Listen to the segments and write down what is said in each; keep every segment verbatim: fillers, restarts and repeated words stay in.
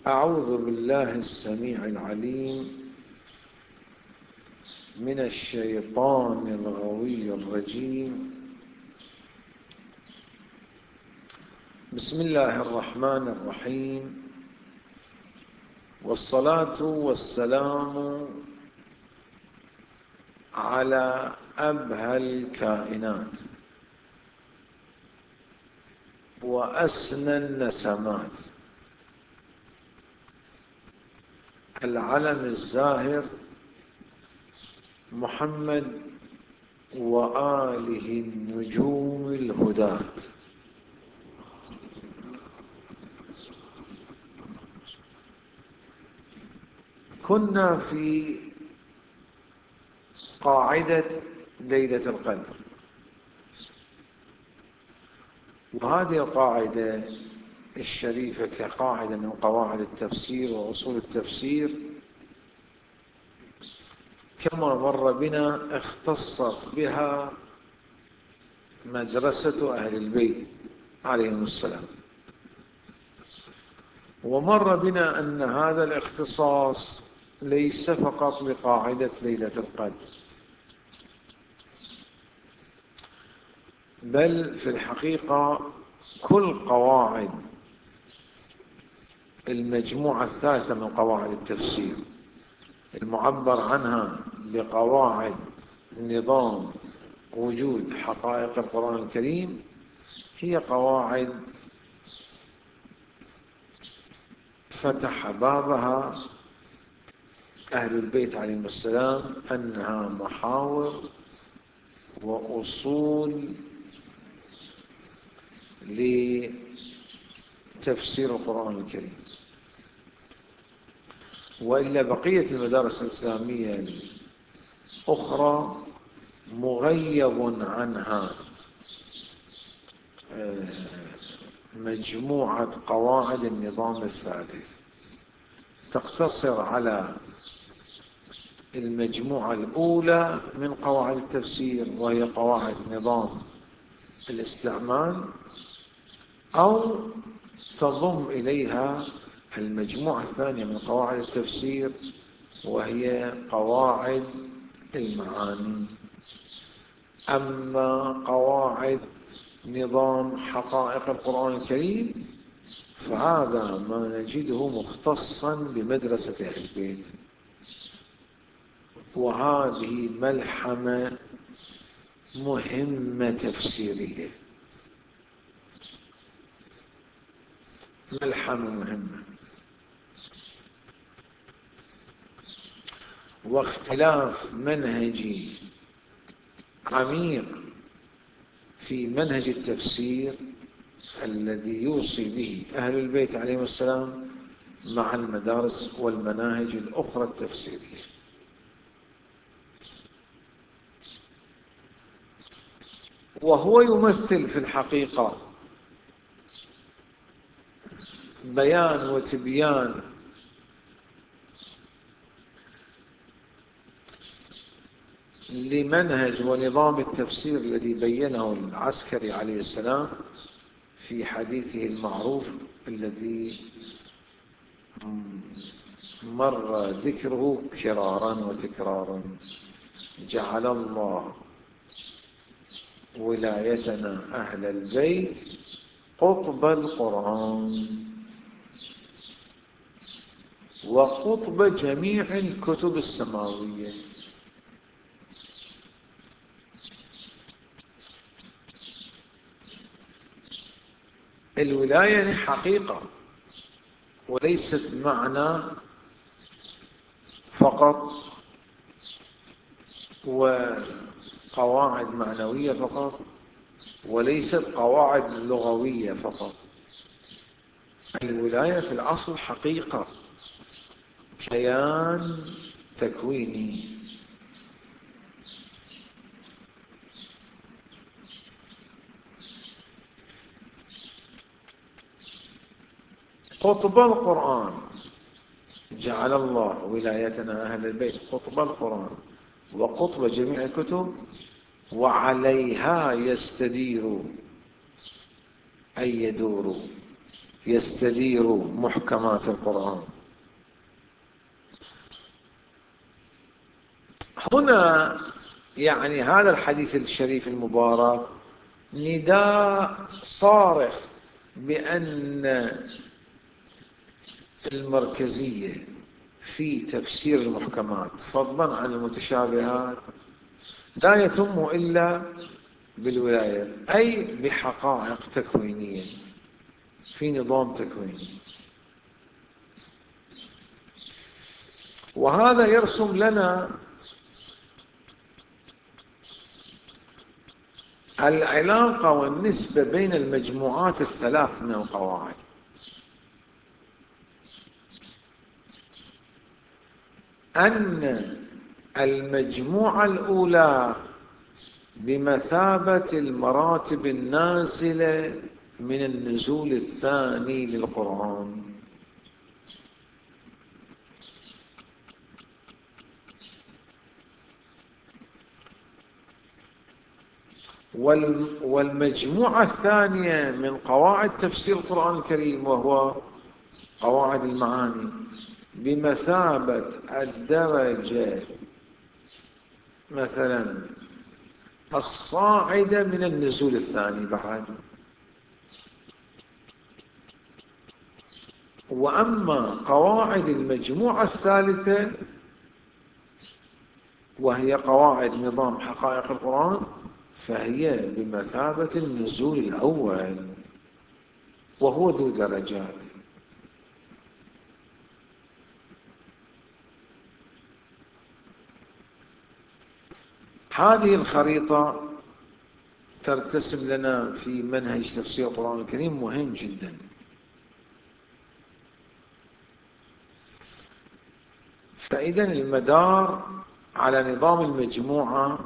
أعوذ بالله السميع العليم من الشيطان الغوي الرجيم. بسم الله الرحمن الرحيم، والصلاة والسلام على أبهى الكائنات وأسنى النسمات، العلم الزاهر محمد وآله النجوم الهداة. كنا في قاعدة ليلة القدر، وهذه القاعدة الشريفة كقاعدة من قواعد التفسير وأصول التفسير كما مر بنا اختصت بها مدرسة أهل البيت عليهم السلام، ومر بنا أن هذا الاختصاص ليس فقط لقاعدة ليلة القدر، بل في الحقيقة كل قواعد المجموعة الثالثة من قواعد التفسير المعبر عنها بقواعد نظام وجود حقائق القرآن الكريم هي قواعد فتح بابها أهل البيت عليهم السلام أنها محاور وأصول لتفسير القرآن الكريم. وإلا بقية المدارس الإسلامية الأخرى مغيب عنها مجموعة قواعد النظام الثالث تقتصر على المجموعة الأولى من قواعد التفسير، وهي قواعد نظام الاستعمال، أو تضم إليها المجموعة الثانية من قواعد التفسير وهي قواعد المعاني. أما قواعد نظام حقائق القرآن الكريم فهذا ما نجده مختصا بمدرسة أهل البيت، وهذه ملحمة مهمة تفسيرية، ملحمة مهمة. واختلاف منهجي عميق في منهج التفسير الذي يوصي به أهل البيت عليهم السلام مع المدارس والمناهج الأخرى التفسيرية. وهو يمثل في الحقيقة بيان وتبيان لمنهج ونظام التفسير الذي بينه العسكري عليه السلام في حديثه المعروف الذي مر ذكره كرارا وتكرارا: جعل الله ولايتنا أهل البيت قطب القرآن وقطب جميع الكتب السماوية. الولاية حقيقة وليست معنى فقط وقواعد معنوية فقط، وليست قواعد لغوية فقط. الولاية في الأصل حقيقة، كيان تكويني. قطب القرآن، جعل الله ولايتنا أهل البيت قطب القرآن وقطب جميع الكتب وعليها يستدير أي يدور يستدير محكمات القرآن. هنا يعني هذا الحديث الشريف المبارك نداء صارخ بأن المركزية في تفسير المحكمات فضلا عن المتشابهات لا يتم إلا بالولاية، أي بحقائق تكوينية في نظام تكويني. وهذا يرسم لنا العلاقة والنسبة بين المجموعات الثلاث من القواعد. أن المجموعة الأولى بمثابة المراتب النازلة من النزول الثاني للقرآن، والمجموعة الثانية من قواعد تفسير القرآن الكريم وهو قواعد المعاني بمثابة الدرجة مثلا الصاعدة من النزول الثاني بعد. وأما قواعد المجموعة الثالثة وهي قواعد نظام حقائق القرآن فهي بمثابة النزول الأول وهو ذو درجات. هذه الخريطة ترتسم لنا في منهج تفسير القرآن الكريم مهم جدا. فإذا المدار على نظام المجموعة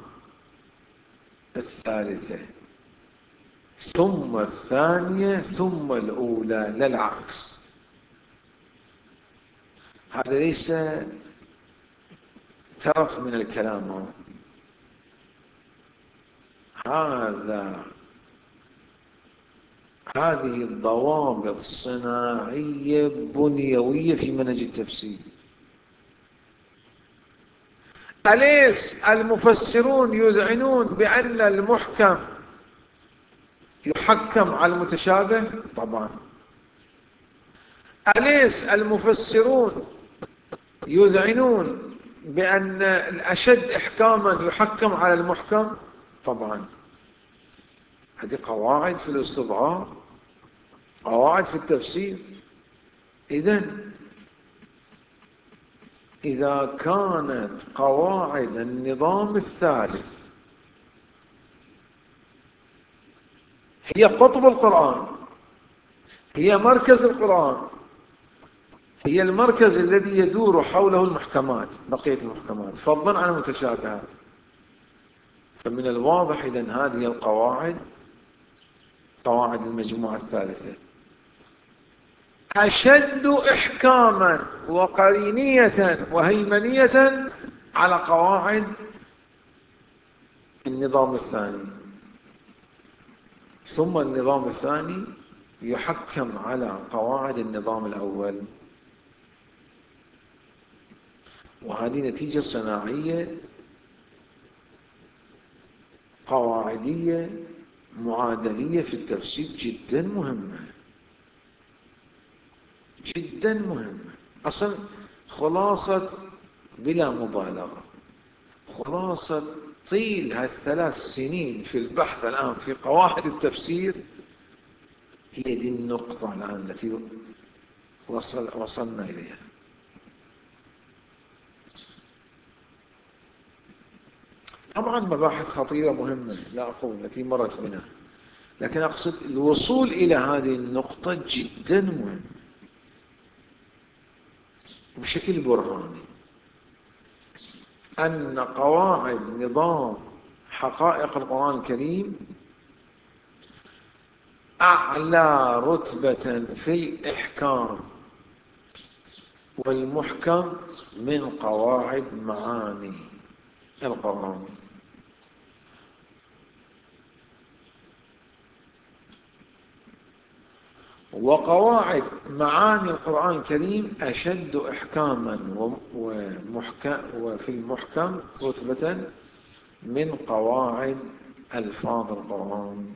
الثالثة ثم الثانية ثم الأولى، لا العكس. هذا ليس ترف من الكلام، هذا هذه الضوابط صناعية بنيوية في منهج التفسير. أليس المفسرون يذعنون بأن المحكم يحكم على المتشابه؟ طبعا. أليس المفسرون يذعنون بأن الأشد إحكاما يحكم على المحكم؟ طبعا. هذه قواعد في الاستضعاف، قواعد في التفسير. إذن إذا كانت قواعد النظام الثالث هي قطب القرآن، هي مركز القرآن، هي المركز الذي يدور حوله المحكمات، بقية المحكمات فضلا عن المتشابهات، فمن الواضح إذن هذه القواعد قواعد المجموعة الثالثة أشد إحكاما وقرينية وهيمنية على قواعد النظام الثاني، ثم النظام الثاني يحكم على قواعد النظام الأول. وهذه نتيجة صناعية قواعدية معادلية في التفسير جدا مهمة جدا مهمة. أصلا خلاصة بلا مبالغة خلاصة طيل هالثلاث سنين في البحث الآن في قواعد التفسير هي دي النقطة الآن التي وصل وصلنا إليها. طبعا مباحث خطيرة مهمة لا أقول التي مرت بنا، لكن أقصد الوصول إلى هذه النقطة جدا مهم بشكل برهاني، أن قواعد نظام حقائق القرآن الكريم أعلى رتبة في الإحكام والمحكم من قواعد معاني القرآن. وقواعد معاني القرآن الكريم أشد إحكاما ومحكم وفي المحكم رتبة من قواعد ألفاظ القرآن،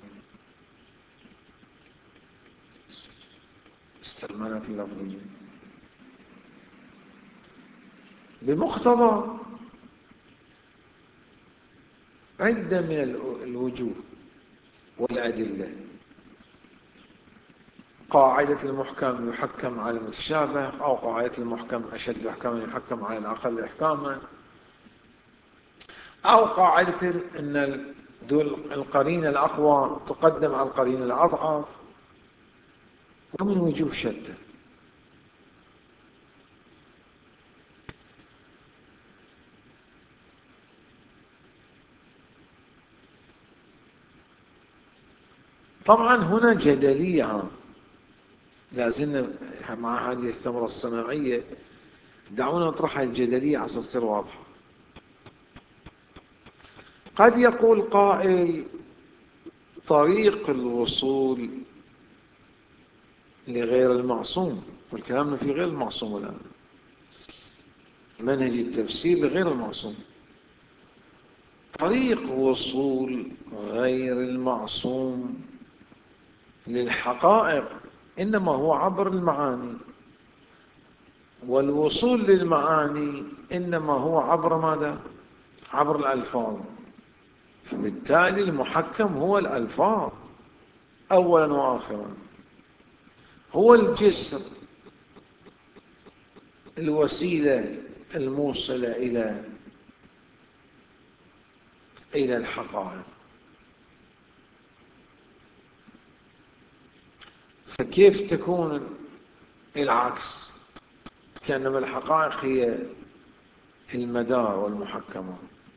استعمالات اللفظية. بمقتضى عدة من الوجوه والأدلة. قاعدة المحكم يحكم على المتشابه، أو قاعدة المحكم أشد إحكاما يحكم على الأقل إحكاما، أو قاعدة أن القرينة الأقوى تقدم على القرينة الأضعف، ومن وجوه شتى. طبعا هنا جدلية لازلنا مع هذه الثمرة الصناعية، دعونا نطرحها الجدلية عشان تصير واضحة. قد يقول قائل طريق الوصول لغير المعصوم، والكلام في غير المعصوم الآن، منهج التفسير لغير المعصوم، طريق وصول غير المعصوم للحقائق إنما هو عبر المعاني، والوصول للمعاني إنما هو عبر ماذا؟ عبر الألفاظ. فبالتالي المحكم هو الألفاظ أولا وآخرا، هو الجسر، الوسيلة الموصلة إلى إلى الحقائق. فكيف تكون العكس؟ كأنما الحقائق هي المدار والمحكمات.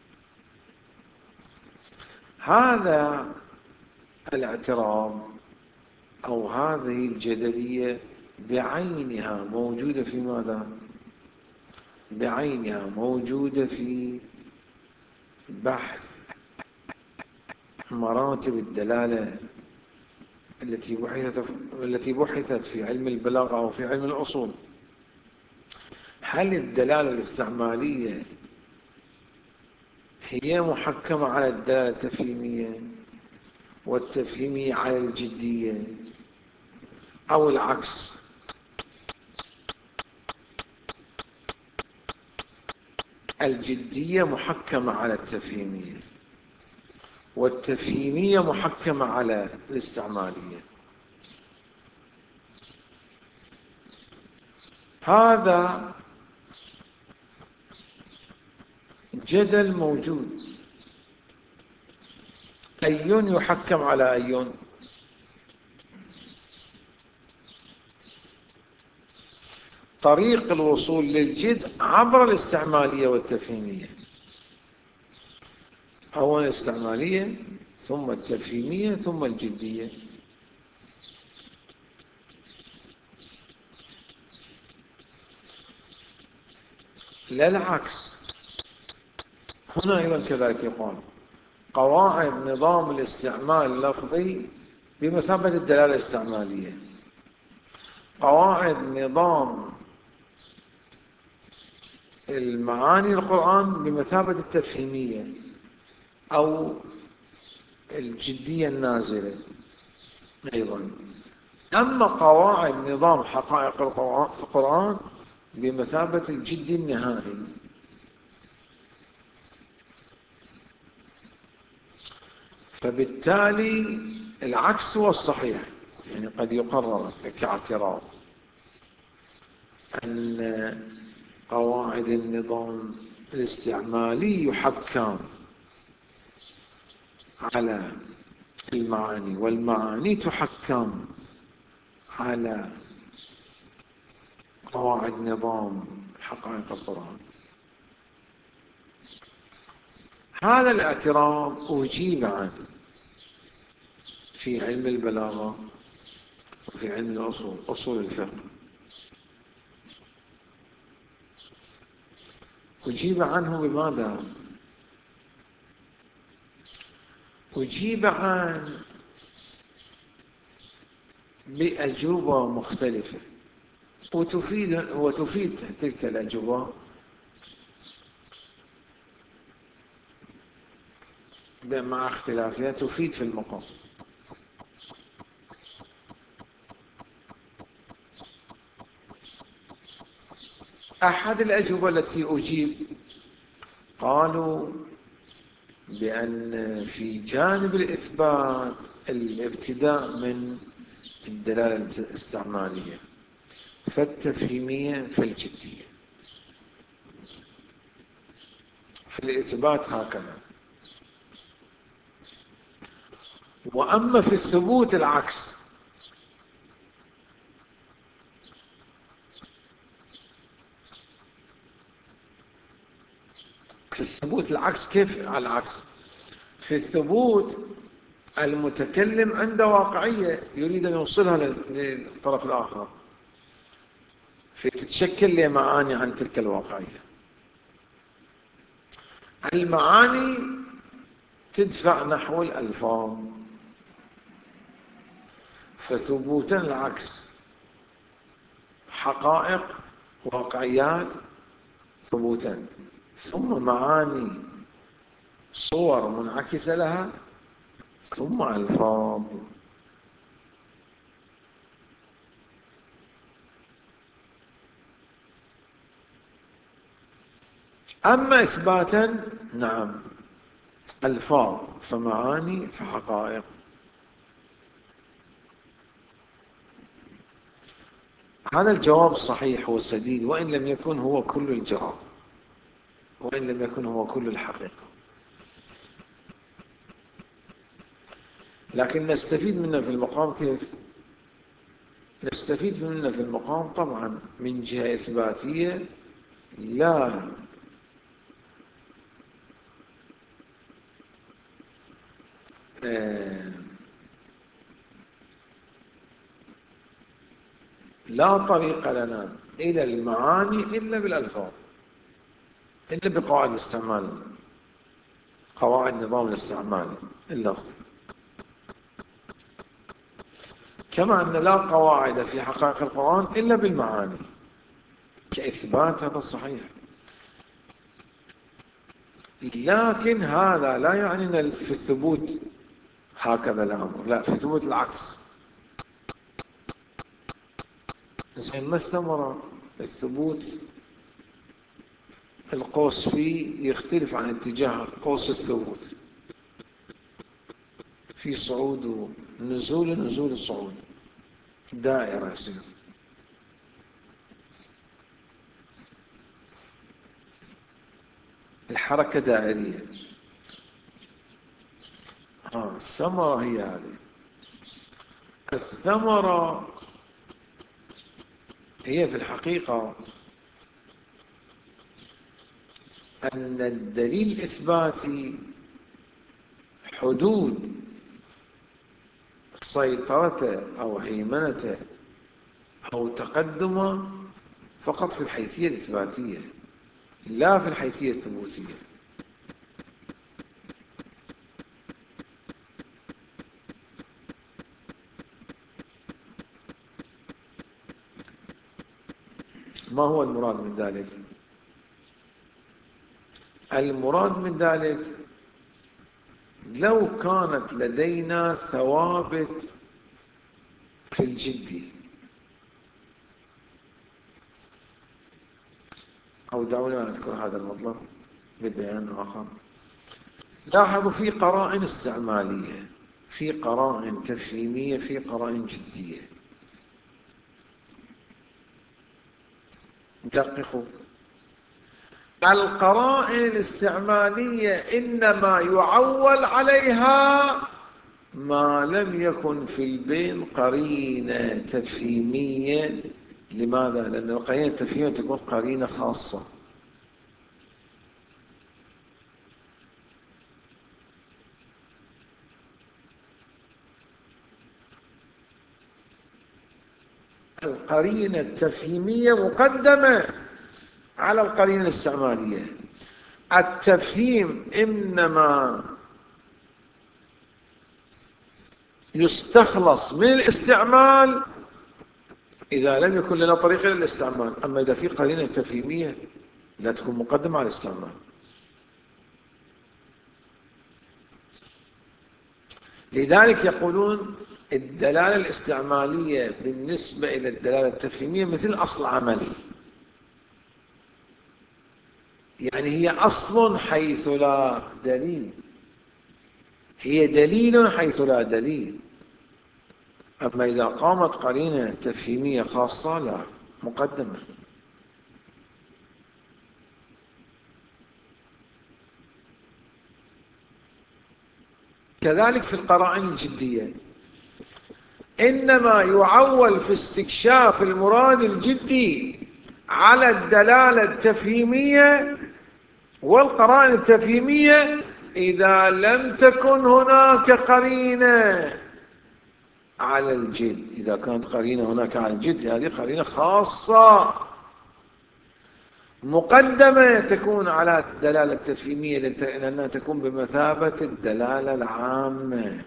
هذا الاعتراض أو هذه الجدلية بعينها موجودة في ماذا؟ بعينها موجودة في بحث مراتب الدلالة التي بحثت التي بحثت في علم البلاغة أو في علم الأصول. هل الدلالة الاستعمالية هي محكمة على الدلالة التفهيمية، والتفهيمية على الجدية، أو العكس؟ الجدية محكمة على التفهيمية، والتفهيمية محكمة على الاستعمالية. هذا جدل موجود. أي يحكم على أي؟ طريق الوصول للجد عبر الاستعمالية والتفهيمية، أولا الاستعمالية ثم التفهيمية ثم الجدية. لا العكس. هنا أيضا كذلك يقول قواعد نظام الاستعمال اللفظي بمثابة الدلالة الاستعمالية، قواعد نظام المعاني القرآن بمثابة التفهيمية أو الجدية النازلة أيضا. أما قواعد نظام حقائق القرآن بمثابة الجدي النهائي. فبالتالي العكس هو الصحيح. يعني قد يقرر كاعتراض أن قواعد النظام الاستعمالي يحكم على المعاني، والمعاني تحكم على قواعد نظام حقائق القرآن. هذا الاعتراض أجيب عنه في علم البلاغة وفي علم الأصول، أصول الفقه. أجيب عنه بماذا؟ أجيب عن بأجوبة مختلفة، وتفيد وتفيد تلك الأجوبة مع اختلافها تفيد في المقام. أحد الأجوبة التي أجيب قالوا بأن في جانب الإثبات الابتداء من الدلالة الاستعمالية، فالتفهيمية فالجدية. في الإثبات هكذا، وأما في الثبوت العكس. في الثبوت العكس كيف على العكس؟ في الثبوت المتكلم عنده واقعية يريد أن يوصلها للطرف الآخر، فتتشكل له معاني عن تلك الواقعية. المعاني تدفع نحو الألفاظ، فثبوتا العكس، حقائق واقعيات ثبوتا، ثم معاني صور منعكسة لها، ثم ألفاظ. أما إثباتا نعم، ألفاظ فمعاني فحقائق. هذا الجواب صحيح والسديد، وإن لم يكن هو كل الجواب، وإن لم يكن هو كل الحقيقة، لكن نستفيد منه في المقام. كيف نستفيد منه في المقام؟ طبعا من جهة إثباتية، لا آه لا طريق لنا إلى المعاني إلا بالألفاظ، إلا بقواعد الاستعمال، قواعد نظام الاستعمال اللفظي. كما أن لا قواعد في حقائق القرآن إلا بالمعاني كإثبات، هذا صحيح. لكن هذا لا يعني في الثبوت هكذا الأمر، لا، في الثبوت العكس. زين، ما الثمرة؟ الثبوت القوس فيه يختلف عن اتجاه قوس الثبوت، في صعود ونزول، نزول الصعود، دائرة يصير. الحركة دائرية. ها الثمرة هي هذه. الثمرة هي في الحقيقة أن الدليل الإثباتي حدود سيطرته أو هيمنته أو تقدمه فقط في الحيثية الإثباتية، لا في الحيثية الثبوتية. ما هو المراد من ذلك؟ المراد من ذلك لو كانت لدينا ثوابت في الجدي، أو دعونا نذكر هذا المطلب ببيان آخر. لاحظوا في قرائن استعمالية، في قرائن تفهيمية، في قرائن جدية. دققوا، القرائن الاستعمالية إنما يعول عليها ما لم يكن في البين قرينة تفهيمية. لماذا؟ لأن القرينة التفهيمية تكون قرينة خاصة. القرينة التفهيمية مقدمة على القرينة الاستعمالية. التفهيم إنما يستخلص من الاستعمال إذا لم يكن لنا طريقة للاستعمال. أما إذا في قرينة تفهيمية لا تكون مقدمة على الاستعمال. لذلك يقولون الدلالة الاستعمالية بالنسبة إلى الدلالة التفهيمية مثل أصل عملي، يعني هي أصل حيث لا دليل، هي دليل حيث لا دليل. أما إذا قامت قرينة تفهيمية خاصة لا، مقدمة. كذلك في القرائن الجدية، إنما يعول في استكشاف المراد الجدي على الدلالة التفهيمية والقرائن التفهيمية إذا لم تكن هناك قرينة على الجد. إذا كانت قرينة هناك على الجد هذه قرينة خاصة مقدمة تكون على الدلالة التفهيمية لأنها تكون بمثابة الدلالة العامة.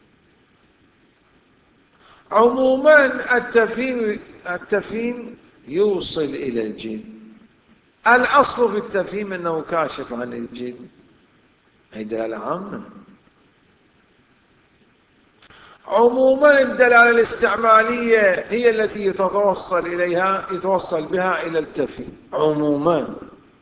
عموما التفهيم التفهيم يوصل إلى الجد. الأصل في التفهيم أنه كاشف عن الجد، هي دلالة عامة. عموما الدلالة الاستعمالية هي التي يتوصل إليها يتوصل بها إلى التفهيم. عموما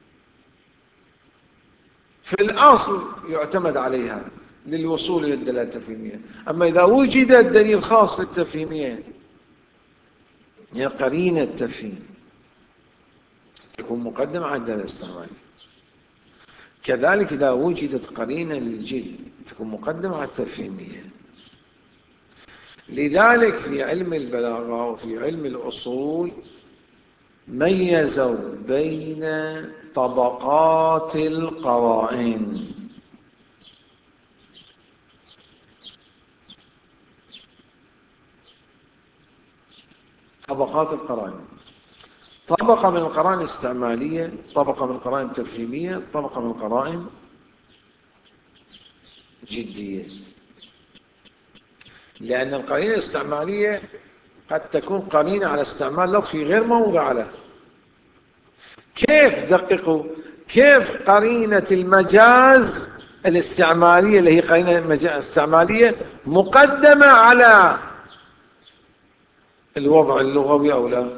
في الأصل يعتمد عليها للوصول إلى الدلالة التفهيمية. أما إذا وجد دليل خاص للتفهيمية هي قرينة تفهيم تكون مقدمة على الدلالة الاستعمالية. كذلك إذا وجدت قرينة للجد تكون مقدمة على التفهيمية. لذلك في علم البلاغة وفي علم الأصول ميزوا بين طبقات القرائن. طبقات القرائن، طبقة من القرائن الاستعمالية، طبقة من القرائن التفهيمية، طبقة من القرائن جدية. لأن القرينة الاستعمالية قد تكون قرينة على استعمال لفظي غير موضع له. كيف؟ دققوا، كيف قرينة المجاز الاستعمالية اللي هي قرينة استعمالية مقدمة على الوضع اللغوي أو لا؟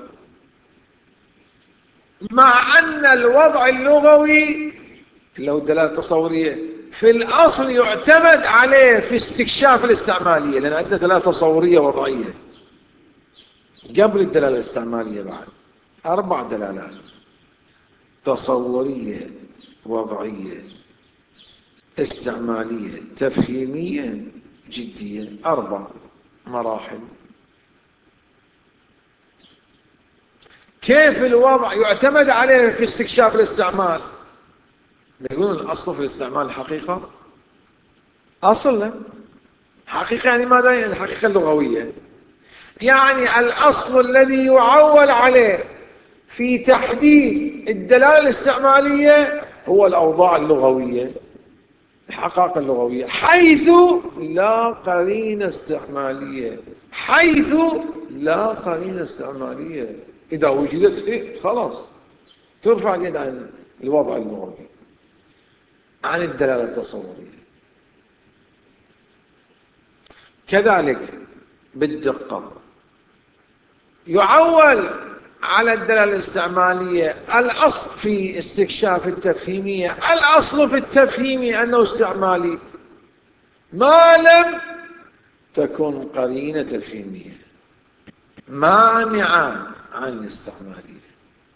مع أن الوضع اللغوي اللي هو الدلالة التصورية في الأصل يعتمد عليه في استكشاف الاستعمالية، لأن عندنا دلالة تصورية وضعية قبل الدلالة الاستعمالية بعد أربع دلالات: تصورية، وضعية، استعمالية، تفهيمية، جدية. أربع مراحل. كيف الوضع يعتمد عليه في استكشاف الاستعمال؟ يقولون الأصل في الاستعمال الحقيقة. أصل حقيقة يعني ماذا؟ يعني الحقيقة اللغوية، يعني الأصل الذي يعول عليه في تحديد الدلالة الاستعمالية هو الأوضاع اللغوية، الحقائق اللغوية، حيث لا قرينة استعمالية، حيث لا قرينة استعمالية. إذا وجدت إيه خلاص ترفع اليد عن الوضع اللغوي، عن الدلالة التصورية. كذلك بالدقة يعول على الدلالة الاستعمالية الأصل في استكشاف التفهيمية، الأصل في التفهيمي أنه استعمالي ما لم تكن قرينة تفهيمية مانعة عن الاستعمالية.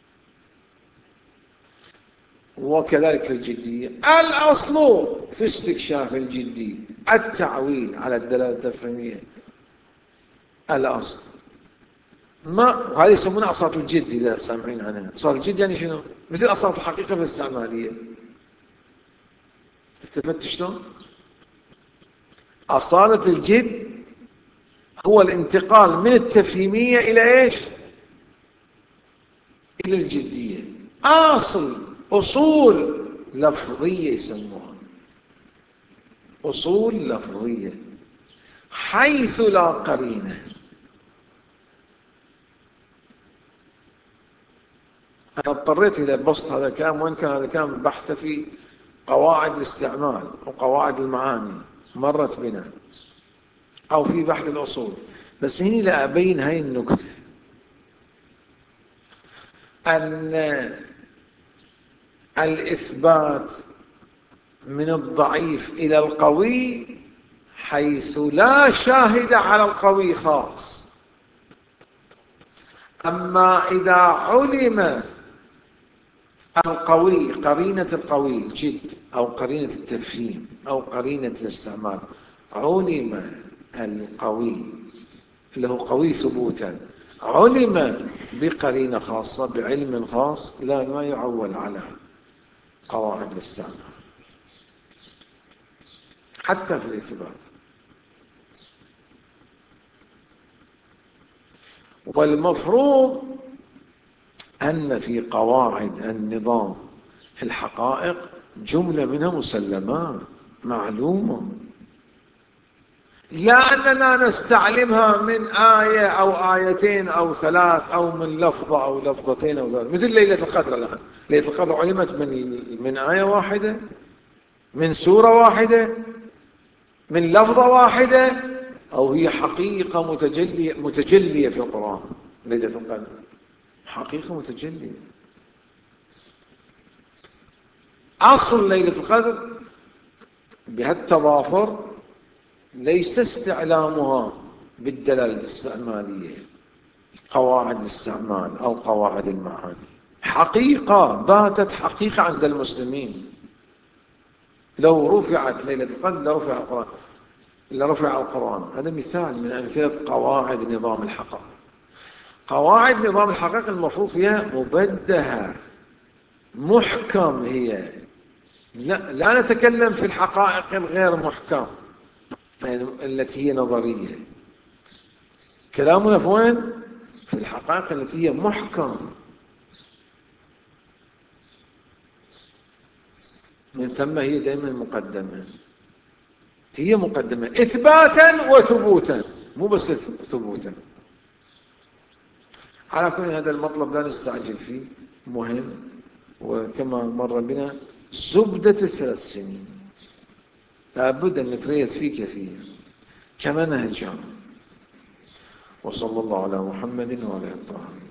وكذلك في الجدية الأصل في استكشاف الجدي التعويل على الدلالة التفهيمية. الأصل ما وهذه يسمونها أصالة الجد. إذا سامعين عنها أصالة الجد يعني شنو؟ مثل أصالة الحقيقة في الاستعمالية. افتفدت شلون؟ أصالة الجد هو الانتقال من التفهيمية إلى إيش؟ إلى الجدية. أصل أصول لفظية يسموها أصول لفظية. حيث لا قرينة. أنا اضطريت إلى بسط هذا الكلام، وإن كان هذا الكلام بحث في قواعد الاستعمال وقواعد المعاني مرت بنا، أو في بحث الأصول، بس هنا لا أبين هاي النكتة، أن الإثبات من الضعيف إلى القوي حيث لا شاهد على القوي خاص. أما إذا علم القوي، قرينة القوي الجد أو قرينة التفهيم أو قرينة الاستعمال، علم القوي اللي هو قوي ثبوتا، علم بقرينة خاصة بعلم خاص، لا ما يعول على قواعد الاستعمال حتى في الإثبات. والمفروض أن في قواعد النظام الحقائق جملة منها مسلمات معلومة، لا أننا نستعلمها من آية أو آيتين أو ثلاث أو من لفظة أو لفظتين أو ثلاث، مثل ليلة القدر الآن. ليلة القدر علمت من من آية واحدة، من سورة واحدة، من لفظة واحدة، أو هي حقيقة متجلية متجلية في القرآن. ليلة القدر حقيقة متجلية. أصل ليلة القدر بهالتضافر ليس استعلامها بالدلالة الاستعمالية، قواعد الاستعمال أو قواعد المعاني، حقيقة باتت حقيقة عند المسلمين. لو رفعت ليلة القدر لرفع القرآن، لرفع القرآن. هذا مثال من أمثلة قواعد نظام الحقائق. قواعد نظام الحقائق المفروض فيها مبدهة محكم، هي لا, لا نتكلم في الحقائق الغير محكم يعني التي هي نظرية. كلامنا في وين؟ في الحقائق التي هي محكم، من ثم هي دائما مقدمة، هي مقدمة إثباتا وثبوتا، مو بس ثبوتا. على كل هذا المطلب لا نستعجل فيه، مهم، وكما مر بنا زبدة الثلاث سنين لابد أن نتريث فيه كثير كما نهجان. وصلى الله على محمد وعلى آله الطاهرين.